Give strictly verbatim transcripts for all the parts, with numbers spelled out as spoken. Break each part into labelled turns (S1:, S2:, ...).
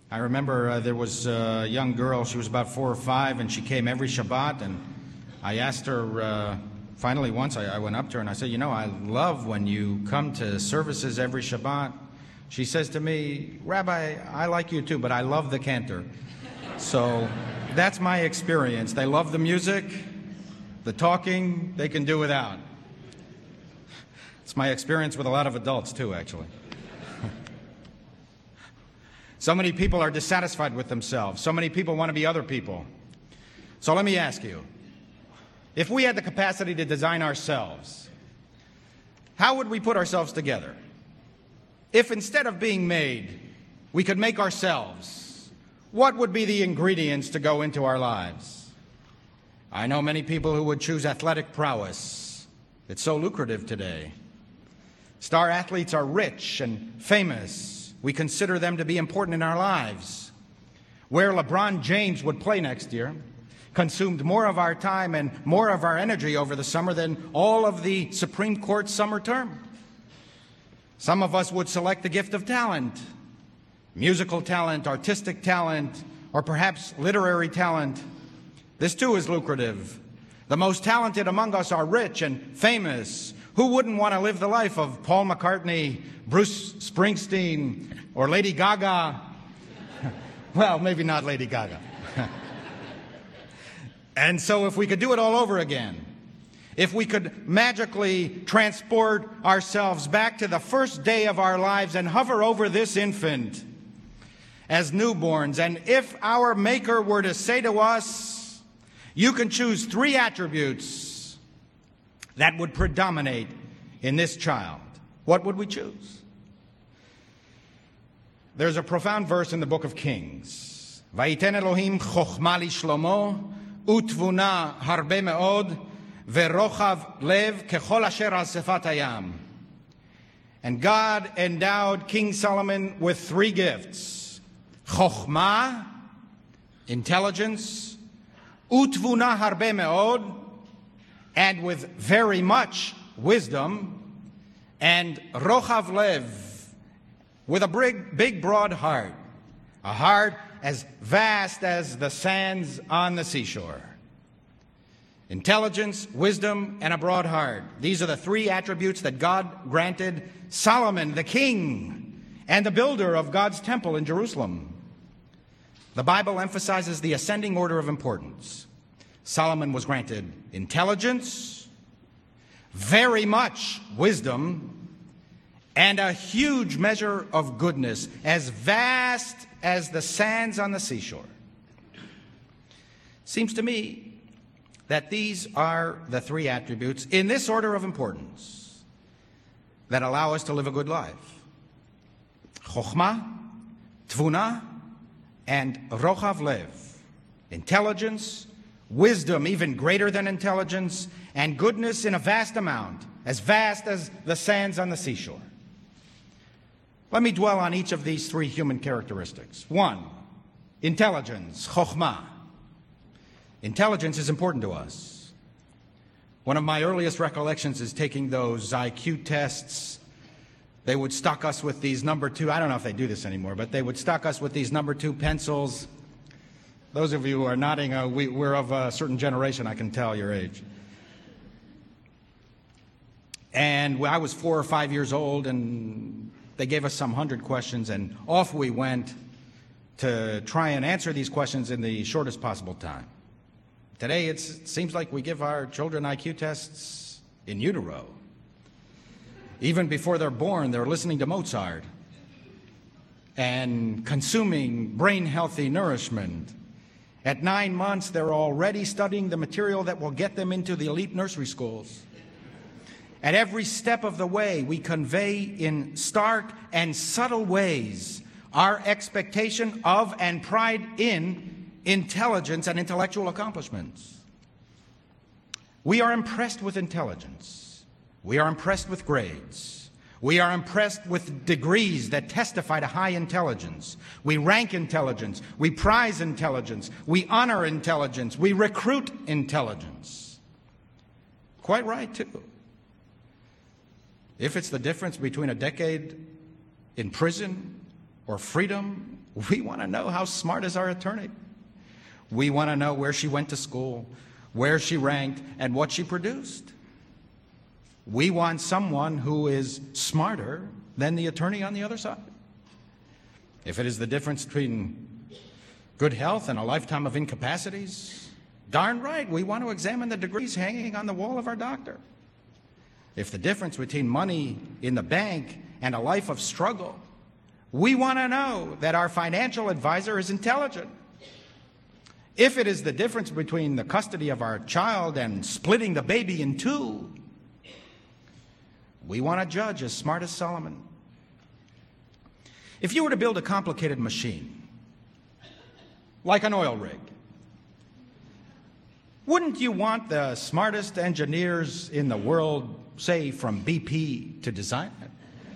S1: I remember uh, there was a young girl, she was about four or five, and she came every Shabbat, and I asked her, uh, finally once, I, I went up to her and I said, you know, I love when you come to services every Shabbat. She says to me, Rabbi, I like you too, but I love the cantor. So that's my experience. They love the music, the talking, they can do without. It's my experience with a lot of adults too, actually. So many people are dissatisfied with themselves. So many people want to be other people. So let me ask you, if we had the capacity to design ourselves, how would we put ourselves together? If instead of being made, we could make ourselves, what would be the ingredients to go into our lives? I know many people who would choose athletic prowess. It's so lucrative today. Star athletes are rich and famous. We consider them to be important in our lives. Where LeBron James would play next year consumed more of our time and more of our energy over the summer than all of the Supreme Court's summer term. Some of us would select the gift of talent, musical talent, artistic talent, or perhaps literary talent. This too is lucrative. The most talented among us are rich and famous. Who wouldn't want to live the life of Paul McCartney, Bruce Springsteen, or Lady Gaga? Well, maybe not Lady Gaga. And so if we could do it all over again, if we could magically transport ourselves back to the first day of our lives and hover over this infant as newborns, and if our Maker were to say to us, you can choose three attributes that would predominate in this child, what would we choose? There's a profound verse in the book of Kings. Vayiten Elohim chokhmah lishlomo utvuna harbe meod verochav lev kechol asher al sefat hayam. And God endowed King Solomon with three gifts: chokhmah, intelligence, utvuna harbe meod, and with very much wisdom, and rochav lev, with a big, big, broad heart, a heart as vast as the sands on the seashore. Intelligence, wisdom, and a broad heart. These are the three attributes that God granted Solomon, the king, and the builder of God's temple in Jerusalem. The Bible emphasizes the ascending order of importance. Solomon was granted intelligence, very much wisdom, and a huge measure of goodness, as vast as the sands on the seashore. Seems to me that these are the three attributes in this order of importance that allow us to live a good life. Chokhmah, tvuna, and rochav lev. Intelligence, wisdom even greater than intelligence, and goodness in a vast amount, as vast as the sands on the seashore. Let me dwell on each of these three human characteristics. One, intelligence, chokhmah. Intelligence is important to us. One of my earliest recollections is taking those I Q tests. They would stock us with these number two, I don't know if they do this anymore, but they would stock us with these number two pencils. Those of you who are nodding, uh, we, we're of a certain generation, I can tell your age. And I was four or five years old, and they gave us some hundred questions, and off we went to try and answer these questions in the shortest possible time. Today, it's, it seems like we give our children I Q tests in utero. Even before they're born, they're listening to Mozart and consuming brain-healthy nourishment. At nine months, they're already studying the material that will get them into the elite nursery schools. At every step of the way, we convey in stark and subtle ways our expectation of and pride in intelligence and intellectual accomplishments. We are impressed with intelligence. We are impressed with grades. We are impressed with degrees that testify to high intelligence. We rank intelligence. We prize intelligence. We honor intelligence. We recruit intelligence. Quite right, too. If it's the difference between a decade in prison or freedom We want to know how smart is our attorney. We want to know where she went to school, where she ranked, and what she produced. We want someone who is smarter than the attorney on the other side. If it is the difference between good health and a lifetime of incapacities, darn right, we want to examine the degrees hanging on the wall of our doctor. If the difference between money in the bank and a life of struggle, we want to know that our financial advisor is intelligent. If it is the difference between the custody of our child and splitting the baby in two, we want a judge as smart as Solomon. If you were to build a complicated machine, like an oil rig, wouldn't you want the smartest engineers in the world, say from B P, to design it?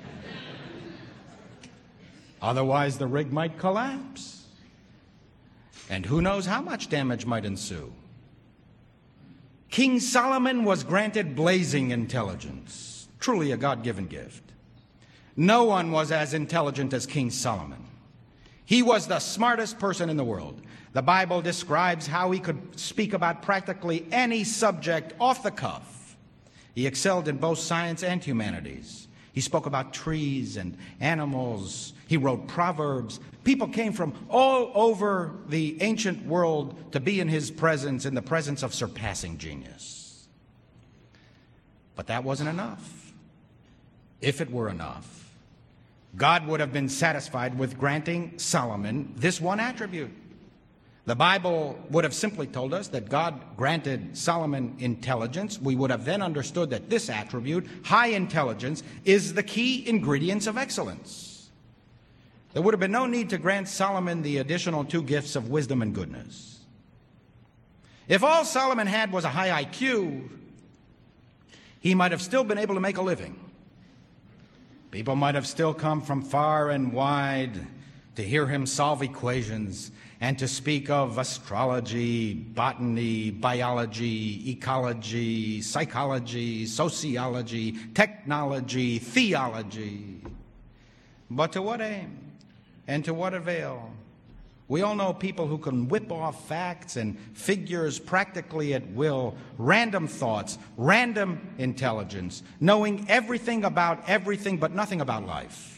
S1: Otherwise, the rig might collapse. And who knows how much damage might ensue. King Solomon was granted blazing intelligence, truly a God-given gift. No one was as intelligent as King Solomon. He was the smartest person in the world. The Bible describes how he could speak about practically any subject off the cuff. He excelled in both science and humanities. He spoke about trees and animals. He wrote proverbs. People came from all over the ancient world to be in his presence, in the presence of surpassing genius. But that wasn't enough. If it were enough, God would have been satisfied with granting Solomon this one attribute. The Bible would have simply told us that God granted Solomon intelligence. We would have then understood that this attribute, high intelligence, is the key ingredient of excellence. There would have been no need to grant Solomon the additional two gifts of wisdom and goodness. If all Solomon had was a high I Q, he might have still been able to make a living. People might have still come from far and wide to hear him solve equations and to speak of astrology, botany, biology, ecology, psychology, sociology, technology, theology. But to what aim and to what avail? We all know people who can whip off facts and figures practically at will, random thoughts, random intelligence, knowing everything about everything but nothing about life.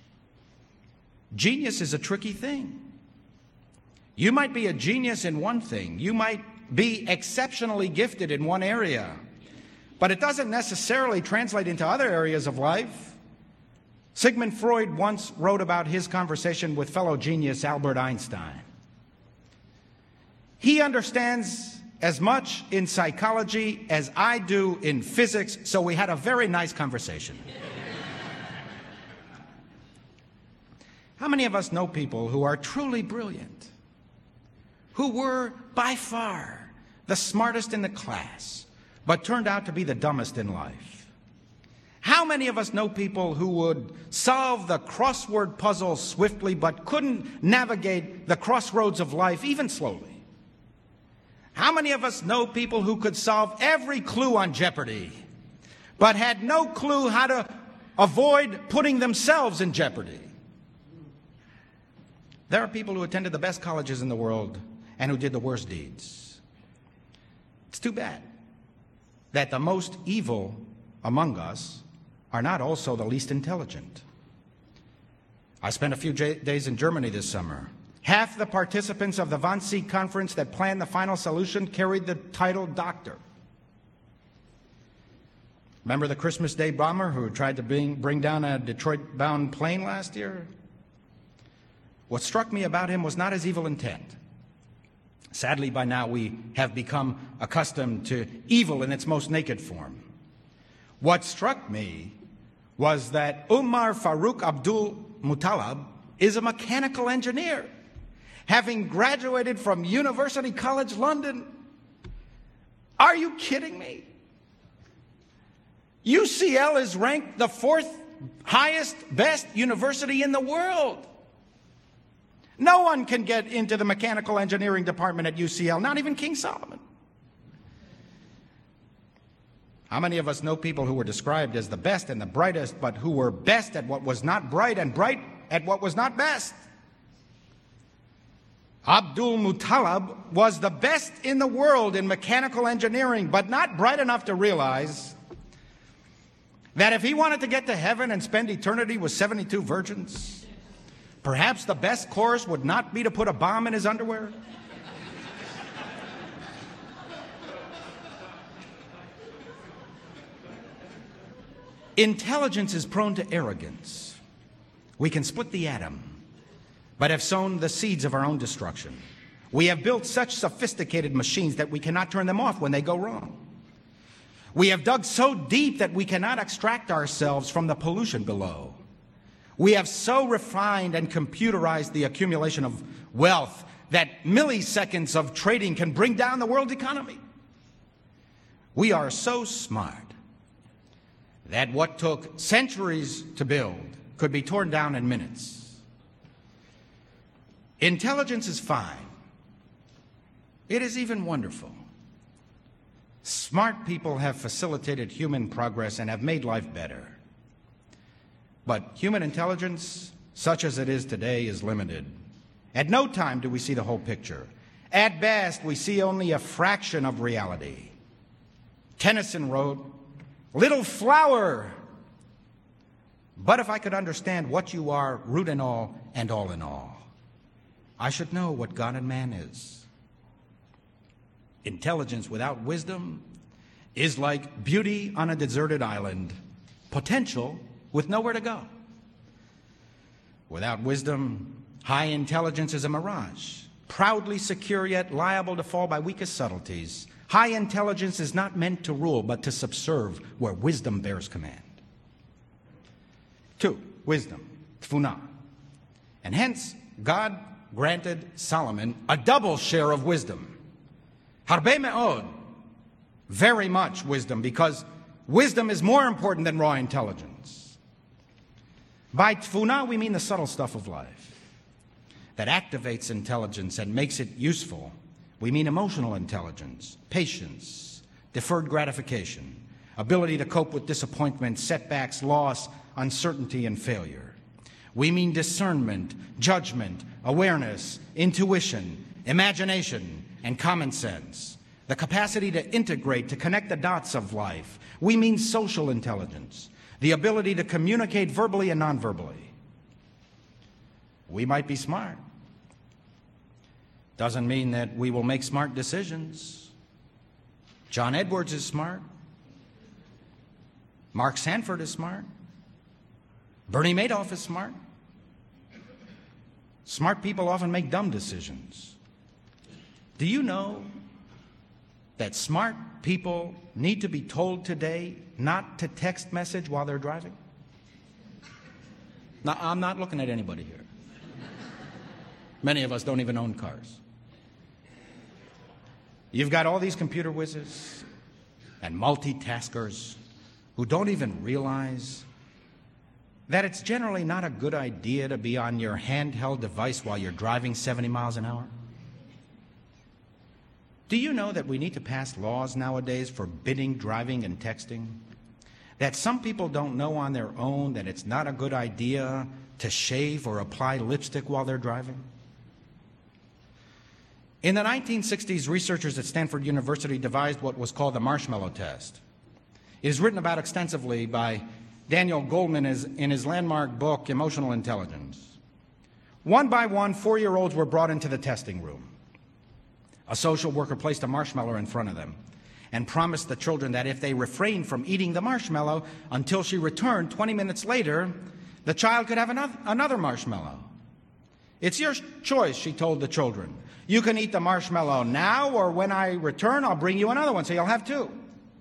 S1: Genius is a tricky thing. You might be a genius in one thing. You might be exceptionally gifted in one area, but it doesn't necessarily translate into other areas of life. Sigmund Freud once wrote about his conversation with fellow genius Albert Einstein. He understands as much in psychology as I do in physics, so we had a very nice conversation. How many of us know people who are truly brilliant, who were by far the smartest in the class, but turned out to be the dumbest in life? How many of us know people who would solve the crossword puzzle swiftly but couldn't navigate the crossroads of life even slowly? How many of us know people who could solve every clue on Jeopardy but had no clue how to avoid putting themselves in jeopardy? There are people who attended the best colleges in the world and who did the worst deeds. It's too bad that the most evil among us are not also the least intelligent. I spent a few j- days in Germany this summer. Half the participants of the Wannsee conference that planned the final solution carried the title doctor. Remember the Christmas Day bomber who tried to bring, bring down a Detroit-bound plane last year? What struck me about him was not his evil intent. Sadly, by now we have become accustomed to evil in its most naked form. What struck me was that Umar Farouk Abdul Muttalib is a mechanical engineer, having graduated from University College London. Are you kidding me? U C L is ranked the fourth highest, best university in the world. No one can get into the mechanical engineering department at U C L, not even King Solomon. How many of us know people who were described as the best and the brightest, but who were best at what was not bright and bright at what was not best? Abdul Muttalib was the best in the world in mechanical engineering, but not bright enough to realize that if he wanted to get to heaven and spend eternity with seventy-two virgins, perhaps the best course would not be to put a bomb in his underwear. Intelligence is prone to arrogance. We can split the atom, but have sown the seeds of our own destruction. We have built such sophisticated machines that we cannot turn them off when they go wrong. We have dug so deep that we cannot extract ourselves from the pollution below. We have so refined and computerized the accumulation of wealth that milliseconds of trading can bring down the world economy. We are so smart that what took centuries to build could be torn down in minutes. Intelligence is fine. It is even wonderful. Smart people have facilitated human progress and have made life better. But human intelligence, such as it is today, is limited. At no time do we see the whole picture. At best, we see only a fraction of reality. Tennyson wrote, "Little flower, but if I could understand what you are, root and all, and all in all, I should know what God and man is." Intelligence without wisdom is like beauty on a deserted island, potential with nowhere to go. Without wisdom, high intelligence is a mirage, proudly secure yet liable to fall by weakest subtleties. High intelligence is not meant to rule, but to subserve where wisdom bears command. Two, wisdom, tfunah. And hence, God granted Solomon a double share of wisdom. Harbe me'od, very much wisdom, because wisdom is more important than raw intelligence. By tfunah, we mean the subtle stuff of life that activates intelligence and makes it useful. We mean emotional intelligence, patience, deferred gratification, ability to cope with disappointment, setbacks, loss, uncertainty, and failure. We mean discernment, judgment, awareness, intuition, imagination, and common sense, the capacity to integrate, to connect the dots of life. We mean social intelligence, the ability to communicate verbally and non-verbally. We might be smart. Doesn't mean that we will make smart decisions. John Edwards is smart. Mark Sanford is smart. Bernie Madoff is smart. Smart people often make dumb decisions. Do you know that smart people need to be told today not to text message while they're driving? Now, I'm not looking at anybody here. Many of us don't even own cars. You've got all these computer whizzes and multitaskers who don't even realize that it's generally not a good idea to be on your handheld device while you're driving seventy miles an hour. Do you know that we need to pass laws nowadays forbidding driving and texting? That some people don't know on their own that it's not a good idea to shave or apply lipstick while they're driving? In the nineteen sixties, researchers at Stanford University devised what was called the marshmallow test. It is written about extensively by Daniel Goleman in his landmark book, Emotional Intelligence. One by one, four-year-olds were brought into the testing room. A social worker placed a marshmallow in front of them and promised the children that if they refrained from eating the marshmallow until she returned twenty minutes later, the child could have another, another marshmallow. It's your choice, she told the children. You can eat the marshmallow now, or when I return, I'll bring you another one, so you'll have two.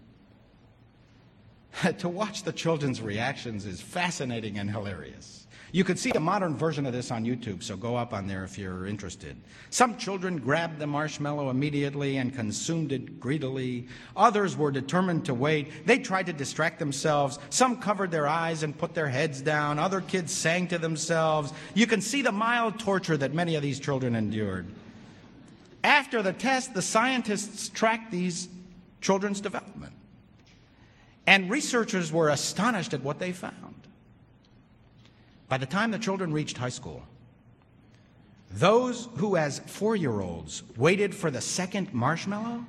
S1: To watch the children's reactions is fascinating and hilarious. You can see a modern version of this on YouTube, so go up on there if you're interested. Some children grabbed the marshmallow immediately and consumed it greedily. Others were determined to wait. They tried to distract themselves. Some covered their eyes and put their heads down. Other kids sang to themselves. You can see the mild torture that many of these children endured. After the test, the scientists tracked these children's development. And researchers were astonished at what they found. By the time the children reached high school, Those who as four-year-olds waited for the second marshmallow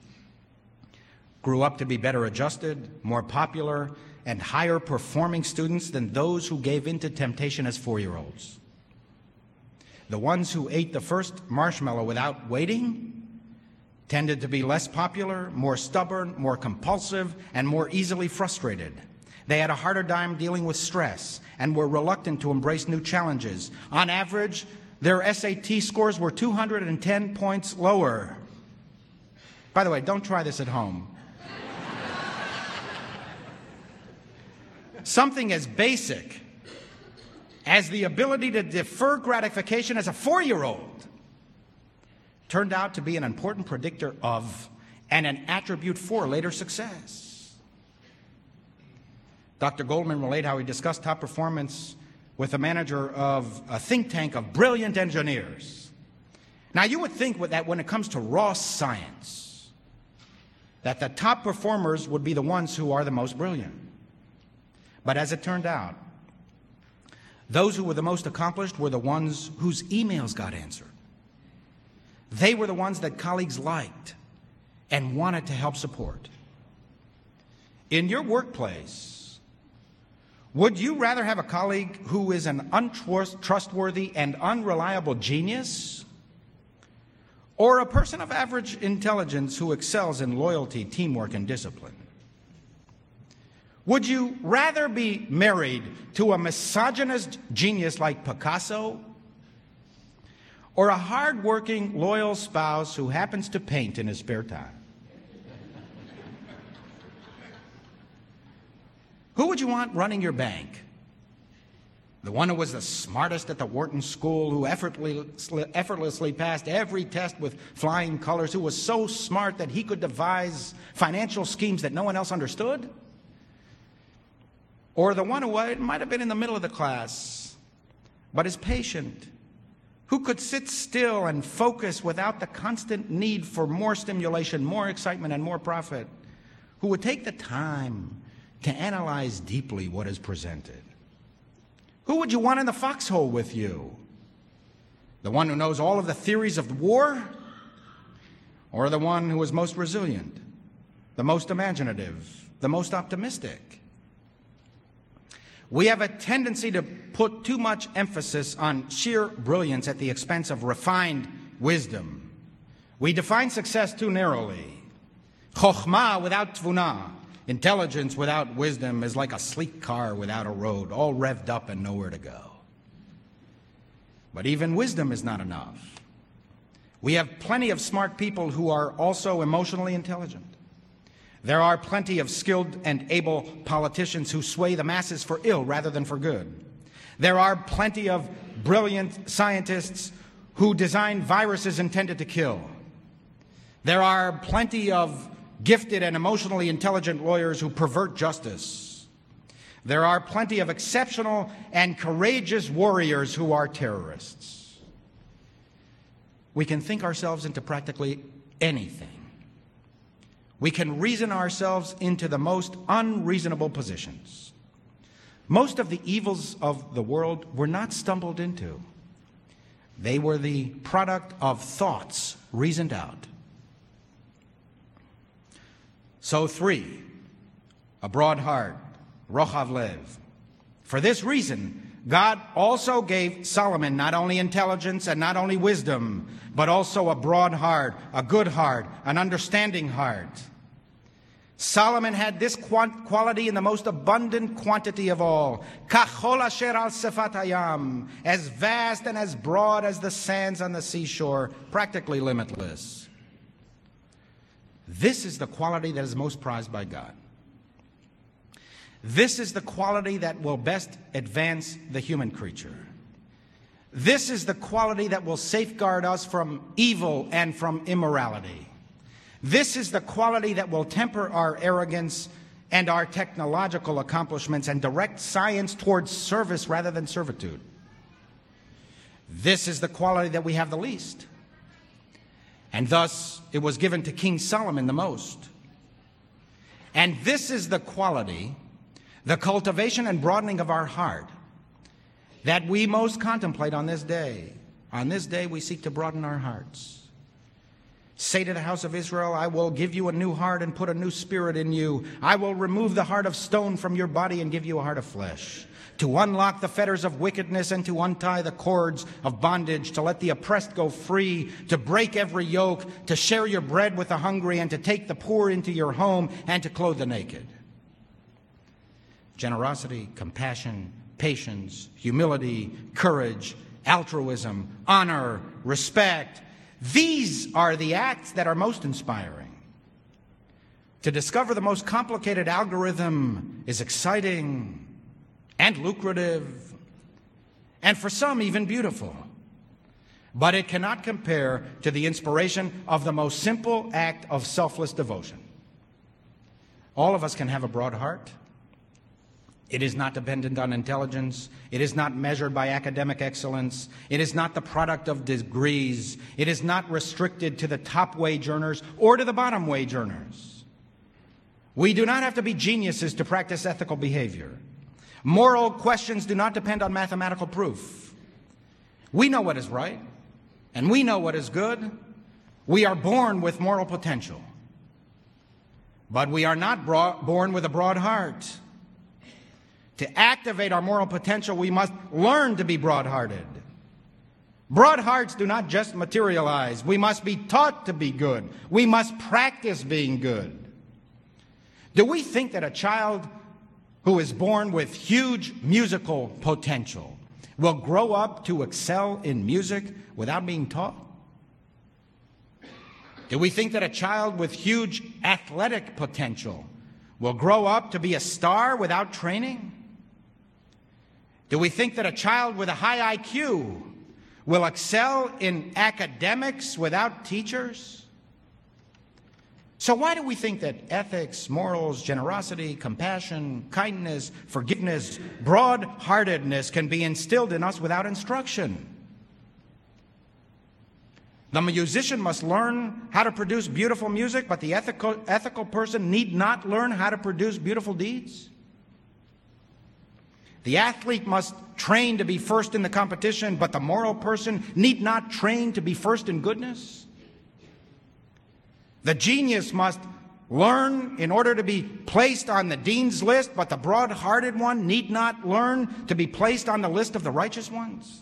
S1: grew up to be better adjusted, more popular, and higher performing students than those who gave in to temptation as four-year-olds. The ones who ate the first marshmallow without waiting tended to be less popular, more stubborn, more compulsive, and more easily frustrated. They had a harder time dealing with stress and were reluctant to embrace new challenges. On average, their S A T scores were two hundred ten points lower. By the way, don't try this at home. Something as basic as the ability to defer gratification as a four-year-old turned out to be an important predictor of and an attribute for later success. Doctor Goldman relayed how he discussed top performance with a manager of a think tank of brilliant engineers. Now, you would think that when it comes to raw science, that the top performers would be the ones who are the most brilliant. But as it turned out, those who were the most accomplished were the ones whose emails got answered. They were the ones that colleagues liked and wanted to help support. In your workplace, would you rather have a colleague who is an untrustworthy and unreliable genius, or a person of average intelligence who excels in loyalty, teamwork, and discipline? Would you rather be married to a misogynist genius like Picasso, or a hard-working, loyal spouse who happens to paint in his spare time? Who would you want running your bank? The one who was the smartest at the Wharton School, who effortlessly, effortlessly passed every test with flying colors, who was so smart that he could devise financial schemes that no one else understood? Or the one who might have been in the middle of the class, but is patient, who could sit still and focus without the constant need for more stimulation, more excitement, and more profit, who would take the time to analyze deeply what is presented? Who would you want in the foxhole with you? The one who knows all of the theories of war, or the one who is most resilient, the most imaginative, the most optimistic? We have a tendency to put too much emphasis on sheer brilliance at the expense of refined wisdom. We define success too narrowly. Chokhmah without tvunah, intelligence without wisdom, is like a sleek car without a road, all revved up and nowhere to go. But even wisdom is not enough. We have plenty of smart people who are also emotionally intelligent. There are plenty of skilled and able politicians who sway the masses for ill rather than for good. There are plenty of brilliant scientists who design viruses intended to kill. There are plenty of gifted and emotionally intelligent lawyers who pervert justice. There are plenty of exceptional and courageous warriors who are terrorists. We can think ourselves into practically anything. We can reason ourselves into the most unreasonable positions. Most of the evils of the world were not stumbled into. They were the product of thoughts reasoned out. So three, a broad heart, rochav lev. For this reason, God also gave Solomon not only intelligence and not only wisdom, but also a broad heart, a good heart, an understanding heart. Solomon had this quality in the most abundant quantity of all. Kachol asher al sefat hayam, as vast and as broad as the sands on the seashore, practically limitless. This is the quality that is most prized by God. This is the quality that will best advance the human creature. This is the quality that will safeguard us from evil and from immorality. This is the quality that will temper our arrogance and our technological accomplishments and direct science towards service rather than servitude. This is the quality that we have the least. And thus, it was given to King Solomon the most. And this is the quality, the cultivation and broadening of our heart, that we most contemplate on this day. On this day, we seek to broaden our hearts. Say to the house of Israel, I will give you a new heart and put a new spirit in you. I will remove the heart of stone from your body and give you a heart of flesh, to unlock the fetters of wickedness and to untie the cords of bondage, to let the oppressed go free, to break every yoke, to share your bread with the hungry, and to take the poor into your home and to clothe the naked. Generosity, compassion, patience, humility, courage, altruism, honor, respect. These are the acts that are most inspiring. To discover the most complicated algorithm is exciting and lucrative, and for some even beautiful. But it cannot compare to the inspiration of the most simple act of selfless devotion. All of us can have a broad heart. It is not dependent on intelligence. It is not measured by academic excellence. It is not the product of degrees. It is not restricted to the top wage earners or to the bottom wage earners. We do not have to be geniuses to practice ethical behavior. Moral questions do not depend on mathematical proof. We know what is right, and we know what is good. We are born with moral potential. But we are not bro- born with a broad heart. To activate our moral potential, we must learn to be broad-hearted. Broad hearts do not just materialize. We must be taught to be good. We must practice being good. Do we think that a child who is born with huge musical potential will grow up to excel in music without being taught? Do we think that a child with huge athletic potential will grow up to be a star without training? Do we think that a child with a high I Q will excel in academics without teachers? So why do we think that ethics, morals, generosity, compassion, kindness, forgiveness, broad-heartedness can be instilled in us without instruction? The musician must learn how to produce beautiful music, but the ethical, ethical person need not learn how to produce beautiful deeds. The athlete must train to be first in the competition, but the moral person need not train to be first in goodness. The genius must learn in order to be placed on the dean's list, but the broad-hearted one need not learn to be placed on the list of the righteous ones.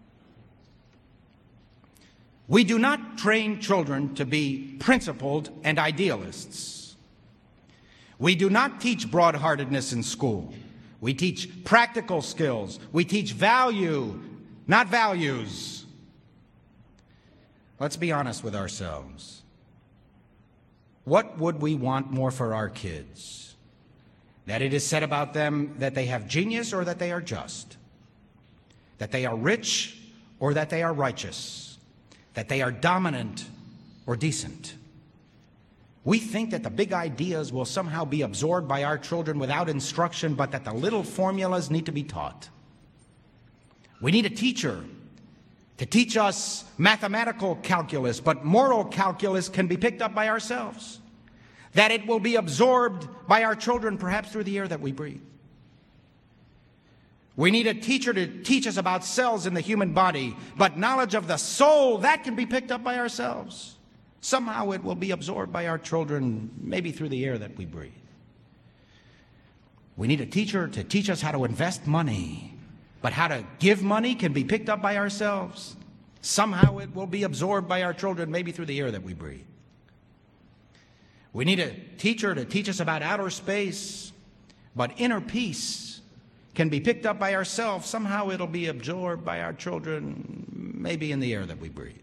S1: We do not train children to be principled and idealists. We do not teach broad-heartedness in school. We teach practical skills. We teach value, not values. Let's be honest with ourselves. What would we want more for our kids? That it is said about them that they have genius or that they are just? That they are rich or that they are righteous? That they are dominant or decent? We think that the big ideas will somehow be absorbed by our children without instruction, but that the little formulas need to be taught. We need a teacher to teach us mathematical calculus, but moral calculus can be picked up by ourselves. That it will be absorbed by our children, perhaps through the air that we breathe. We need a teacher to teach us about cells in the human body, but knowledge of the soul, that can be picked up by ourselves. Somehow it will be absorbed by our children, maybe through the air that we breathe. We need a teacher to teach us how to invest money, but how to give money can be picked up by ourselves. Somehow it will be absorbed by our children, maybe through the air that we breathe. We need a teacher to teach us about outer space, but inner peace can be picked up by ourselves. Somehow it'll be absorbed by our children, maybe in the air that we breathe.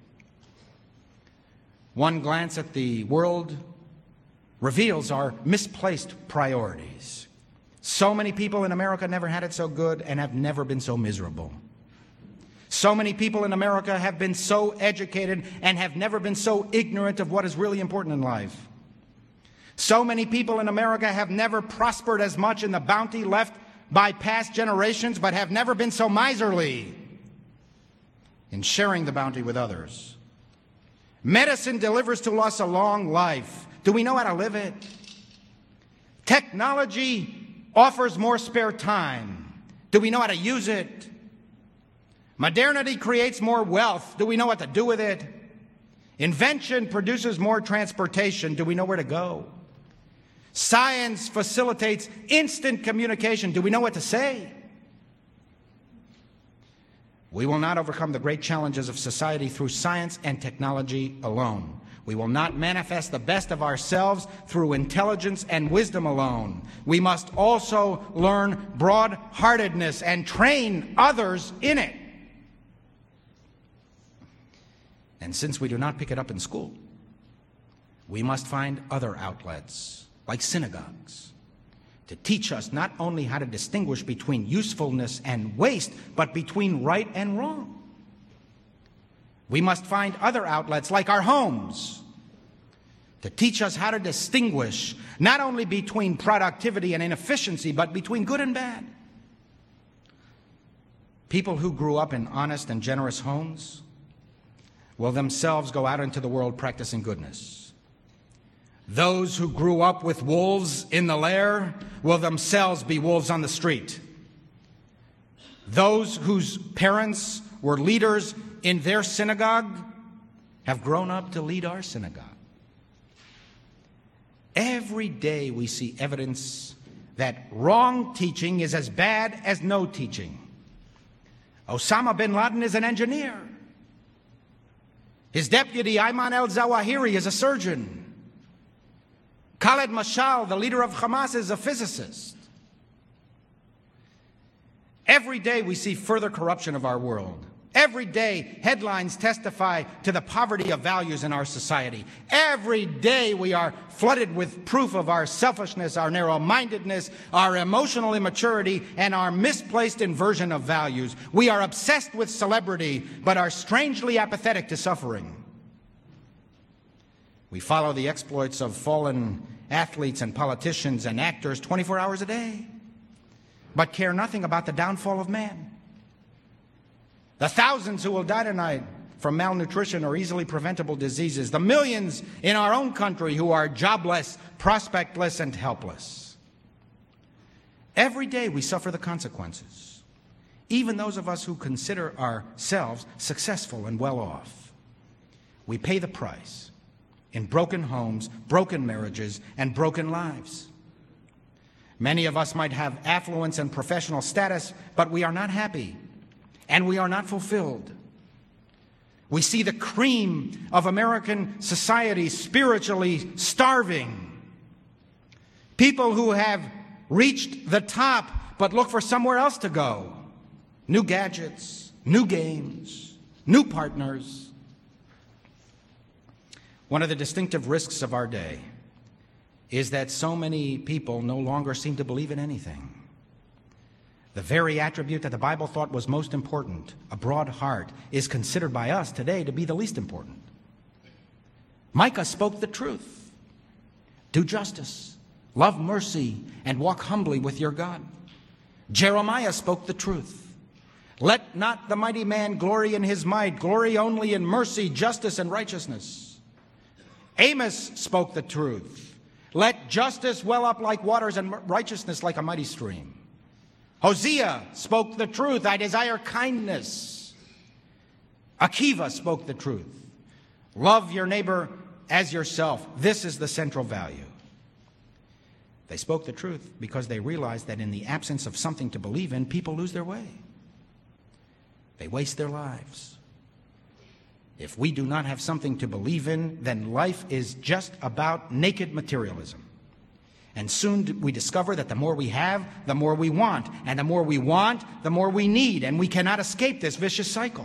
S1: One glance at the world reveals our misplaced priorities. So many people in America never had it so good and have never been so miserable. So many people in America have been so educated and have never been so ignorant of what is really important in life. So many people in America have never prospered as much in the bounty left by past generations, but have never been so miserly in sharing the bounty with others. Medicine delivers to us a long life. Do we know how to live it? Technology offers more spare time. Do we know how to use it? Modernity creates more wealth. Do we know what to do with it? Invention produces more transportation. Do we know where to go? Science facilitates instant communication. Do we know what to say? We will not overcome the great challenges of society through science and technology alone. We will not manifest the best of ourselves through intelligence and wisdom alone. We must also learn broad-heartedness and train others in it. And since we do not pick it up in school, we must find other outlets, like synagogues, to teach us not only how to distinguish between usefulness and waste, but between right and wrong. We must find other outlets, like our homes, to teach us how to distinguish not only between productivity and inefficiency, but between good and bad. People who grew up in honest and generous homes will themselves go out into the world practicing goodness. Those who grew up with wolves in the lair will themselves be wolves on the street. Those whose parents were leaders in their synagogue have grown up to lead our synagogue. Every day we see evidence that wrong teaching is as bad as no teaching. Osama bin Laden is an engineer. His deputy, Ayman al-Zawahiri, is a surgeon. Khaled Mashal, the leader of Hamas, is a physicist. Every day we see further corruption of our world. Every day headlines testify to the poverty of values in our society. Every day we are flooded with proof of our selfishness, our narrow-mindedness, our emotional immaturity, and our misplaced inversion of values. We are obsessed with celebrity, but are strangely apathetic to suffering. We follow the exploits of fallen athletes and politicians and actors twenty-four hours a day, but care nothing about the downfall of man. The thousands who will die tonight from malnutrition or easily preventable diseases. The millions in our own country who are jobless, prospectless, and helpless. Every day we suffer the consequences. Even those of us who consider ourselves successful and well off. We pay the price in broken homes, broken marriages, and broken lives. Many of us might have affluence and professional status, but we are not happy. And we are not fulfilled. We see the cream of American society spiritually starving. People who have reached the top but look for somewhere else to go. New gadgets, new games, new partners. One of the distinctive risks of our day is that so many people no longer seem to believe in anything. The very attribute that the Bible thought was most important, a broad heart, is considered by us today to be the least important. Micah spoke the truth. Do justice, love mercy, and walk humbly with your God. Jeremiah spoke the truth. Let not the mighty man glory in his might, glory only in mercy, justice, and righteousness. Amos spoke the truth. Let justice well up like waters and righteousness like a mighty stream. Hosea spoke the truth. I desire kindness. Akiva spoke the truth. Love your neighbor as yourself. This is the central value. They spoke the truth because they realized that in the absence of something to believe in, people lose their way. They waste their lives. If we do not have something to believe in, then life is just about naked materialism. And soon we discover that the more we have, the more we want. And the more we want, the more we need. And we cannot escape this vicious cycle.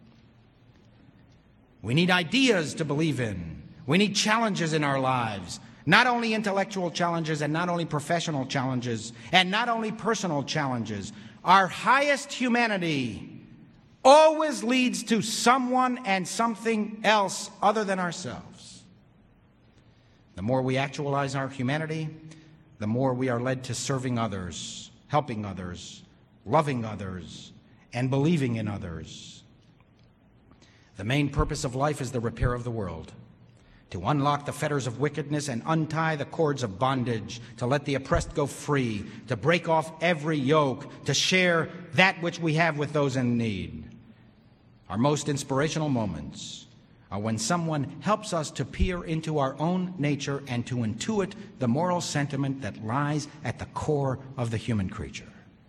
S1: We need ideas to believe in. We need challenges in our lives. Not only intellectual challenges and not only professional challenges and not only personal challenges. Our highest humanity always leads to someone and something else other than ourselves. The more we actualize our humanity, the more we are led to serving others, helping others, loving others, and believing in others. The main purpose of life is the repair of the world, to unlock the fetters of wickedness and untie the cords of bondage, to let the oppressed go free, to break off every yoke, to share that which we have with those in need. Our most inspirational moments are when someone helps us to peer into our own nature and to intuit the moral sentiment that lies at the core of the human creature.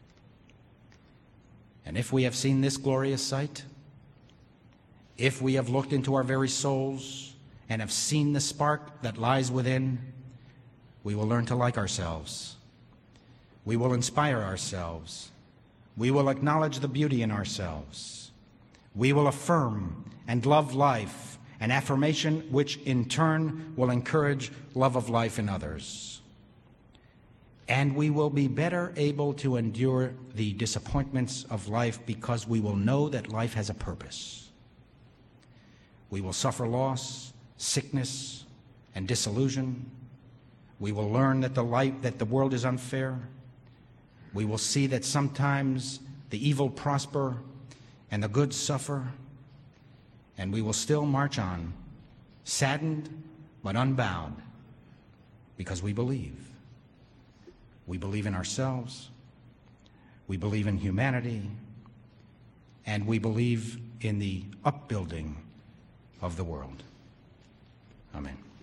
S1: And if we have seen this glorious sight, if we have looked into our very souls and have seen the spark that lies within, we will learn to like ourselves. We will inspire ourselves. We will acknowledge the beauty in ourselves. We will affirm and love life, an affirmation which in turn will encourage love of life in others. And we will be better able to endure the disappointments of life because we will know that life has a purpose. We will suffer loss, sickness, and disillusion. We will learn that the life, that the world is unfair. We will see that sometimes the evil prosper and the good suffer. And we will still march on, saddened but unbowed, because we believe. We believe in ourselves, we believe in humanity, and we believe in the upbuilding of the world. Amen.